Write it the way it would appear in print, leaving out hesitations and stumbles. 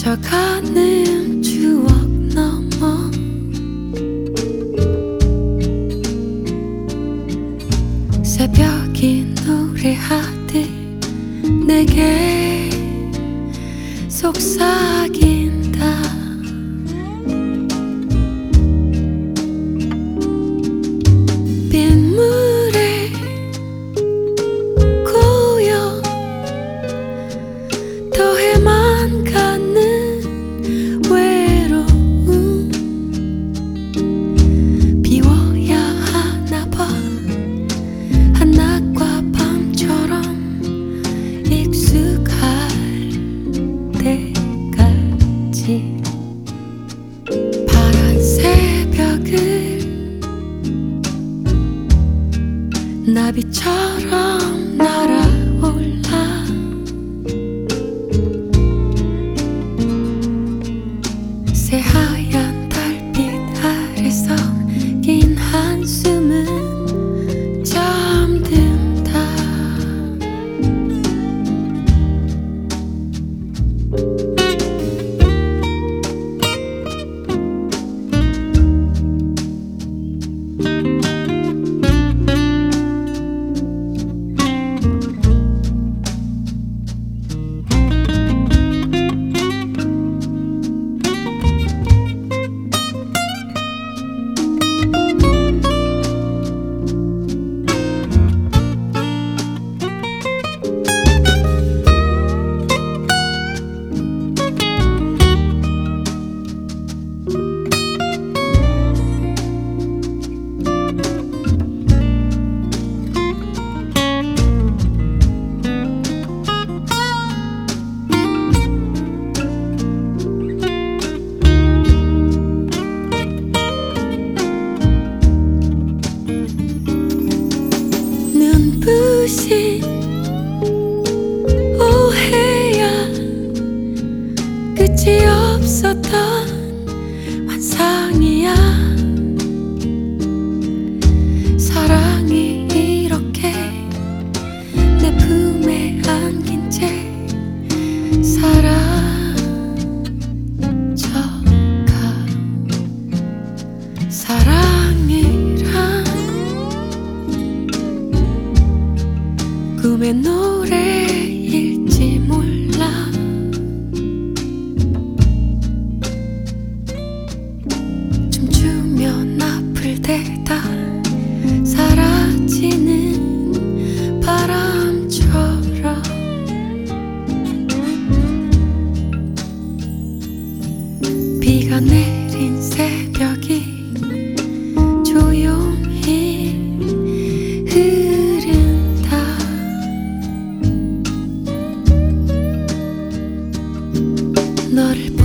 스쳐가는 추억 넘어 새벽이 노래하듯 내게 속삭인다. 빗물에 고여 더해만 가는 외로움. 비워야 하나봐 한낮과 밤처럼 익숙할 때까지. 파란 새벽을 나비처럼 날아올라 새하얀 달빛 아래서 긴 한숨은 잠든다. 눈부신 오해야 끝이 없었던 환상이야. 사랑이 이렇게 내 품에 안긴 채 사라져가. 사랑이란 꿈의 노래일지 몰라. 춤추면 아플 때다 사라지는 바람처럼. 비가 내린 새벽이 조용히 흐른다. 너를